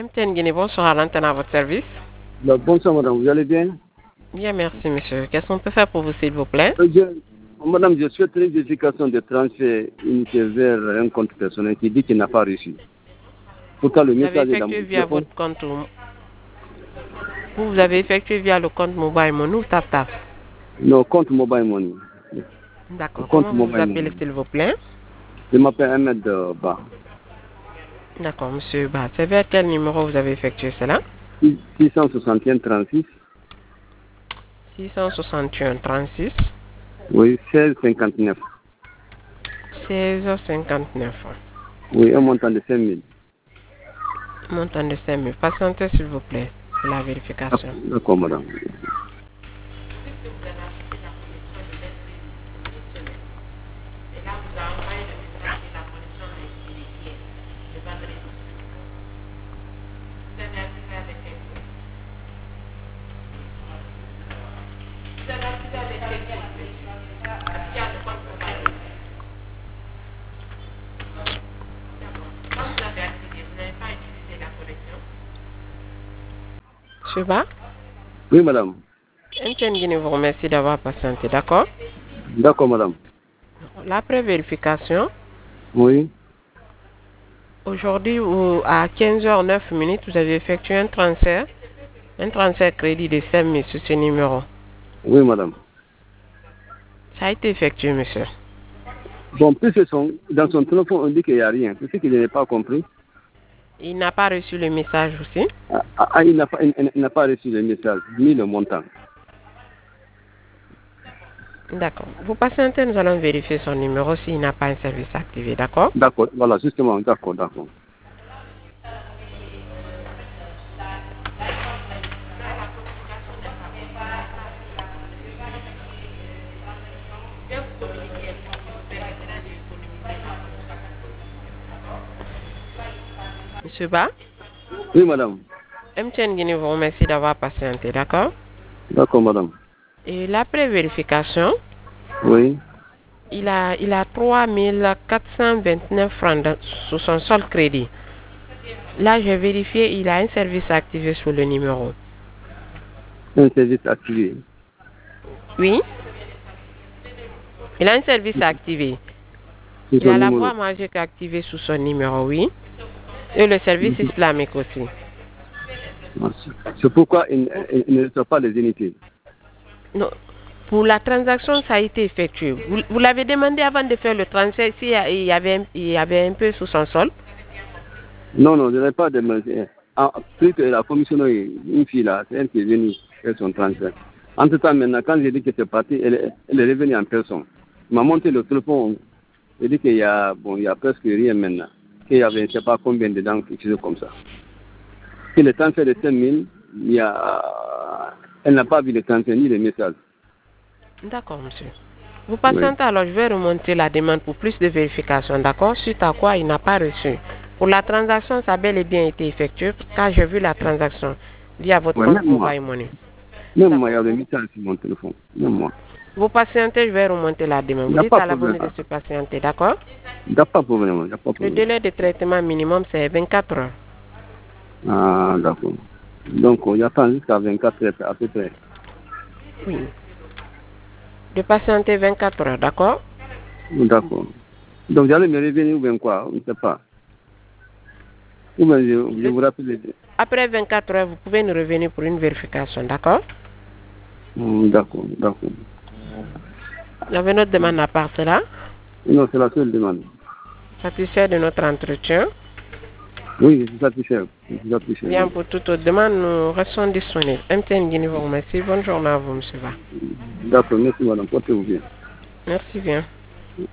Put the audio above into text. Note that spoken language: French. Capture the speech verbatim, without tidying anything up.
M T N Guinée, bonsoir à l'antenne à votre service. Bah, bonsoir madame, vous allez bien? Bien, merci monsieur. Qu'est-ce qu'on peut faire pour vous s'il vous plaît? Euh, je- Madame, je souhaite une vérification de transfert initié vers un compte personnel qui dit qu'il n'a pas reçu. Pourtant le Vous avez message est dans effectué mon via téléphone. votre compte ou- vous, vous avez effectué via le compte Mobile Money ou TapTap? Non, compte mobile money. D'accord. Compte Comment vous vous mobile appelez money. s'il vous plaît? Je m'appelle Ahmed euh, Ba. D'accord, monsieur Ba. C'est vers quel numéro vous avez effectué cela? six cent soixante et un trente-six. six cent soixante et un trente-six Oui, seize cinquante-neuf. seize cinquante-neuf. Oui, un montant de cinq mille. Montant de cinq mille. Patientez s'il vous plaît pour la vérification. D'accord, madame. Monsieur Ba, Oui, madame. M T N Guinée vous remercie d'avoir patienté, d'accord? D'accord, madame. L'après vérification, Oui. aujourd'hui vous- à quinze heures neuf minutes, vous avez effectué un transfert, un transfert crédit de cinq mille sur ce numéro. Oui, madame. Ça a été effectué, monsieur. Bon, plus que son, dans son téléphone, on dit qu'il n'y a rien. C'est ce que je n'ai pas compris. Il n'a pas reçu le message aussi. Ah, ah, il n'a pas, il- il n'a pas reçu le message, ni le montant. D'accord. Vous patientez, nous allons vérifier son numéro s'il n'a pas un service activé, d'accord? D'accord, voilà, justement, d'accord, d'accord. Monsieur Ba, Oui, madame. M T N Guinée vous remercie d'avoir patienté, d'accord? D'accord, madame. Et l'après vérification, Oui. il a, il a trois mille quatre cent vingt-neuf francs dans- sur son seul crédit. Là, j'ai vérifié, il a un service activé sur le numéro. Un service activé. Oui, il a un service activé. C'est Il son a la numéro. voie magique activée sous son numéro, oui. Et le service islamique aussi. C'est pourquoi il, il- il ne reçoit pas les unités. Non. Pour la transaction, ça a été effectué. Vous, vous l'avez demandé avant de faire le transfert s'il y a- il y avait, un- il y avait un peu sous son sol. Non, non, je n'ai pas demandé. Ah, plus que la commissionnaire, une fille là, c'est elle qui est venue faire son transfert. Entre temps, maintenant, quand j'ai dit que c'est parti, elle, est- elle est revenue en personne. Elle m'a monté le téléphone. Elle dit qu'il y a, bon, il y a presque rien maintenant. Qu'il y avait, je ne sais pas combien dedans, quelque chose comme ça. Que le transfert de cinq mille, il y a, elle n'a pas vu le transfert ni le message. D'accord, monsieur. Vous patientez alors, je vais remonter la demande pour plus de vérification, d'accord? Suite à quoi il n'a pas reçu. Pour la transaction, ça a bel et bien été effectué, car j'ai vu la transaction via votre Ouais, compte même moi. Mobile Money. Même moi, il y a le message sur mon téléphone. Même moi. Vous patientez, je vais remonter la demande. Il Vous n'y a dites pas à de l'abonné problème. de se patienter, d'accord? Il n'y a pas de problème. Il n'y a pas de Le problème. délai de traitement minimum, c'est vingt-quatre heures. Ah, d'accord. Donc, il y a temps jusqu'à vingt-quatre heures à peu près. Oui. De patienter vingt-quatre heures, d'accord? D'accord. Donc, j'allais me revenir ou bien quoi? Je ne sais pas. Ou bien je, je vous rappelle. Après vingt-quatre heures, vous pouvez nous revenir pour une vérification, d'accord? Hmm, d'accord, d'accord. Il y avait notre demande à part cela. Non, c'est la seule demande. Satisfait de notre entretien. Oui, je suis satisfait. Je suis satisfait. Bien, pour toute autre demande, nous restons disponibles. M T N Guinée vous remercie. Bonne journée à vous, monsieur Ba. D'accord, merci madame. Portez-vous bien. Merci bien.